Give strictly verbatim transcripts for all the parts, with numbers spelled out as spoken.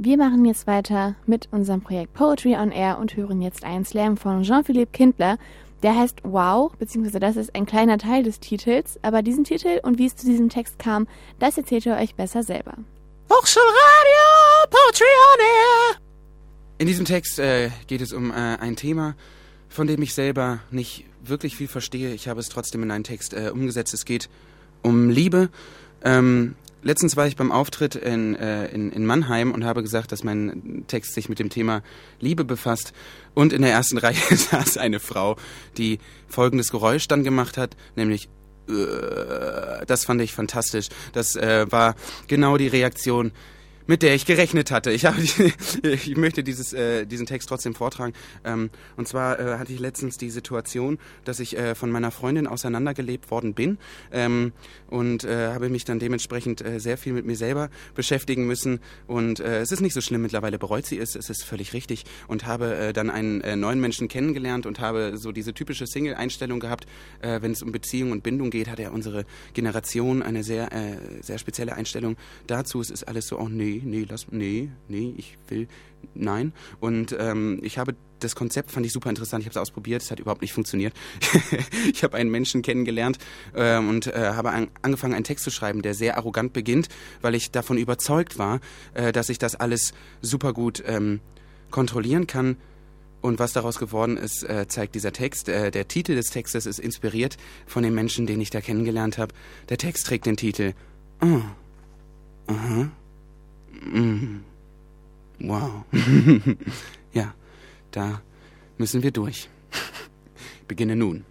Wir machen jetzt weiter mit unserem Projekt Poetry on Air und hören jetzt einen Slam von Jean-Philippe Kindler. Der heißt Wow, beziehungsweise das ist ein kleiner Teil des Titels, aber diesen Titel und wie es zu diesem Text kam, das erzählt ihr euch besser selber. Hochschulradio, Poetry on Air. In diesem Text äh, geht es um äh, ein Thema, von dem ich selber nicht wirklich viel verstehe. Ich habe es trotzdem in einen Text äh, umgesetzt. Es geht um Liebe. Ähm, letztens war ich beim Auftritt in, äh, in, in Mannheim und habe gesagt, dass mein Text sich mit dem Thema Liebe befasst. Und in der ersten Reihe saß eine Frau, die folgendes Geräusch dann gemacht hat, nämlich äh, das fand ich fantastisch. Das äh, war genau die Reaktion, mit der ich gerechnet hatte. Ich, habe, ich möchte dieses, äh, diesen Text trotzdem vortragen. Ähm, und zwar äh, hatte ich letztens die Situation, dass ich äh, von meiner Freundin auseinandergelebt worden bin ähm, und äh, habe mich dann dementsprechend äh, sehr viel mit mir selber beschäftigen müssen. Und äh, es ist nicht so schlimm, mittlerweile bereut sie es, es ist völlig richtig. Und habe äh, dann einen äh, neuen Menschen kennengelernt und habe so diese typische Single-Einstellung gehabt. Äh, wenn es um Beziehung und Bindung geht, hat ja unsere Generation eine sehr, äh, sehr spezielle Einstellung dazu. Es ist alles so, oh nee, nee, lass, nee, nee, ich will, nein. Und ähm, ich habe das Konzept, fand ich super interessant, ich habe es ausprobiert, es hat überhaupt nicht funktioniert. Ich habe einen Menschen kennengelernt äh, und äh, habe an, angefangen, einen Text zu schreiben, der sehr arrogant beginnt, weil ich davon überzeugt war, äh, dass ich das alles super gut ähm, kontrollieren kann. Und was daraus geworden ist, äh, zeigt dieser Text. Äh, der Titel des Textes ist inspiriert von dem Menschen, den ich da kennengelernt habe. Der Text trägt den Titel Oh, aha. Mm. Wow. Ja, da müssen wir durch. Beginne nun.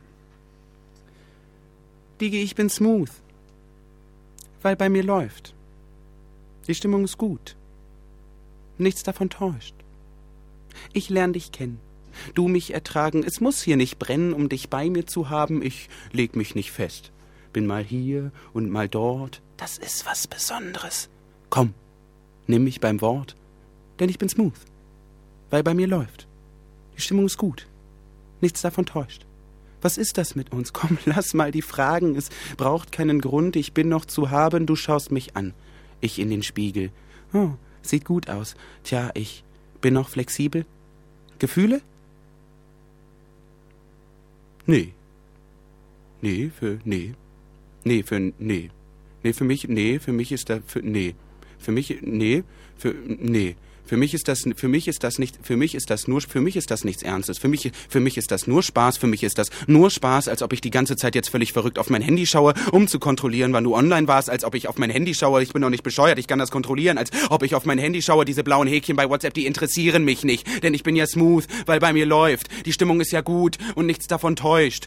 Digi, ich bin smooth, weil bei mir läuft. Die Stimmung ist gut. Nichts davon täuscht. Ich lerne dich kennen. Du mich ertragen. Es muss hier nicht brennen, um dich bei mir zu haben. Ich leg mich nicht fest. Bin mal hier und mal dort. Das ist was Besonderes. Komm. Nimm mich beim Wort, denn ich bin smooth, weil bei mir läuft. Die Stimmung ist gut, nichts davon täuscht. Was ist das mit uns? Komm, lass mal die Fragen, es braucht keinen Grund, ich bin noch zu haben, du schaust mich an. Ich in den Spiegel. Oh, sieht gut aus. Tja, ich bin noch flexibel. Gefühle? Nee. Nee, für, nee. Nee, für, nee. Nee, für mich, nee, für mich ist da, für, nee. Für mich, nee, für, nee. Für mich ist das, für mich ist das nicht, für mich ist das nur, für mich ist das nichts Ernstes. Für mich, für mich ist das nur Spaß, für mich ist das nur Spaß, als ob ich die ganze Zeit jetzt völlig verrückt auf mein Handy schaue, um zu kontrollieren, wann du online warst, als ob ich auf mein Handy schaue. Ich bin doch nicht bescheuert, ich kann das kontrollieren, als ob ich auf mein Handy schaue. Diese blauen Häkchen bei WhatsApp, die interessieren mich nicht, denn ich bin ja smooth, weil bei mir läuft. Die Stimmung ist ja gut und nichts davon täuscht.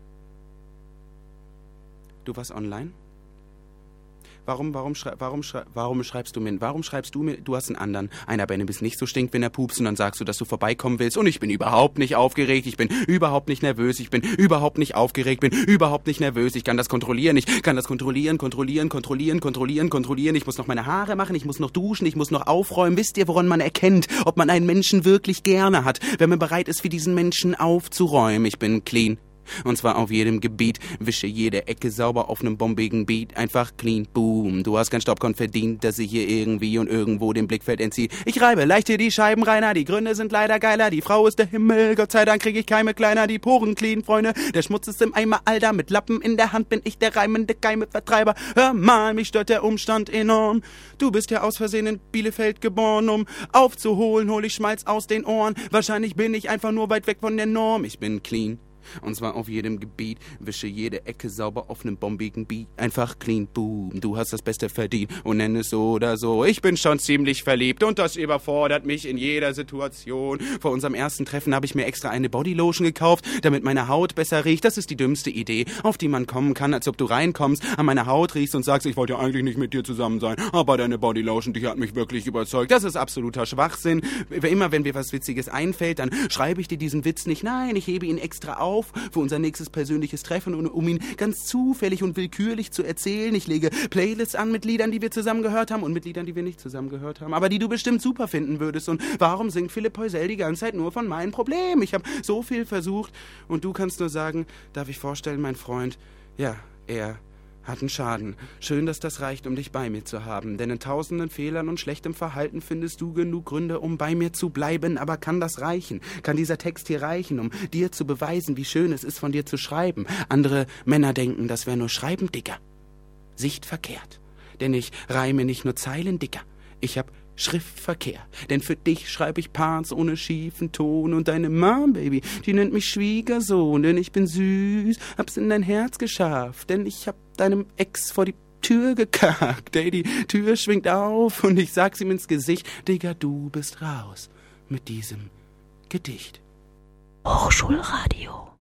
Du warst online? Warum, warum, schrei, warum, schrei, warum schreibst du mir, warum schreibst du mir, du hast einen anderen, einer bei einem bist nicht so stinkt, wenn er pupst und dann sagst du, dass du vorbeikommen willst und ich bin überhaupt nicht aufgeregt, ich bin überhaupt nicht nervös, ich bin überhaupt nicht aufgeregt, bin überhaupt nicht nervös, ich kann das kontrollieren, ich kann das kontrollieren, kontrollieren, kontrollieren, kontrollieren, kontrollieren, ich muss noch meine Haare machen, ich muss noch duschen, ich muss noch aufräumen, wisst ihr, woran man erkennt, ob man einen Menschen wirklich gerne hat, wenn man bereit ist, für diesen Menschen aufzuräumen, ich bin clean. Und zwar auf jedem Gebiet, wische jede Ecke sauber auf nem bombigen Beat, einfach clean, boom. Du hast kein Staubkorn verdient, dass ich hier irgendwie und irgendwo dem Blickfeld entziehe. Ich reibe leicht hier die Scheiben reiner, die Gründe sind leider geiler, die Frau ist der Himmel, Gott sei Dank krieg ich Keime kleiner, die Poren clean, Freunde, der Schmutz ist im Eimer, Alter, mit Lappen in der Hand bin ich der reimende Keimevertreiber. Hör mal, mich stört der Umstand enorm, du bist ja aus Versehen in Bielefeld geboren, um aufzuholen, hol ich Schmalz aus den Ohren, wahrscheinlich bin ich einfach nur weit weg von der Norm, ich bin clean. Und zwar auf jedem Gebiet, wische jede Ecke sauber auf nem bombigen Beat. Einfach clean, boom, du hast das Beste verdient und nenn es so oder so. Ich bin schon ziemlich verliebt und das überfordert mich in jeder Situation. Vor unserem ersten Treffen habe ich mir extra eine Bodylotion gekauft, damit meine Haut besser riecht. Das ist die dümmste Idee, auf die man kommen kann, als ob du reinkommst, an meiner Haut riechst und sagst, ich wollte ja eigentlich nicht mit dir zusammen sein, aber deine Bodylotion, die hat mich wirklich überzeugt. Das ist absoluter Schwachsinn. Immer wenn mir was Witziges einfällt, dann schreibe ich dir diesen Witz nicht. Nein, ich hebe ihn extra auf für unser nächstes persönliches Treffen und um ihn ganz zufällig und willkürlich zu erzählen. Ich lege Playlists an mit Liedern, die wir zusammen gehört haben und mit Liedern, die wir nicht zusammen gehört haben, aber die du bestimmt super finden würdest. Und warum singt Philipp Heusel die ganze Zeit nur von meinen Problemen? Ich habe so viel versucht und du kannst nur sagen, darf ich vorstellen, mein Freund, ja, er Hat 'n Schaden. Schön, dass das reicht, um dich bei mir zu haben. Denn in tausenden Fehlern und schlechtem Verhalten findest du genug Gründe, um bei mir zu bleiben. Aber kann das reichen? Kann dieser Text hier reichen, um dir zu beweisen, wie schön es ist, von dir zu schreiben? Andere Männer denken, das wäre nur Schreiben, Dicker. Sicht verkehrt. Denn ich reime nicht nur Zeilen, Dicker. Ich hab Schriftverkehr. Denn für dich schreibe ich Parts ohne schiefen Ton. Und deine Mom, Baby, die nennt mich Schwiegersohn. Denn ich bin süß, hab's in dein Herz geschafft. Denn ich hab deinem Ex vor die Tür gekackt. Ey, die Tür schwingt auf und ich sag's ihm ins Gesicht. Digga, du bist raus mit diesem Gedicht. Hochschulradio.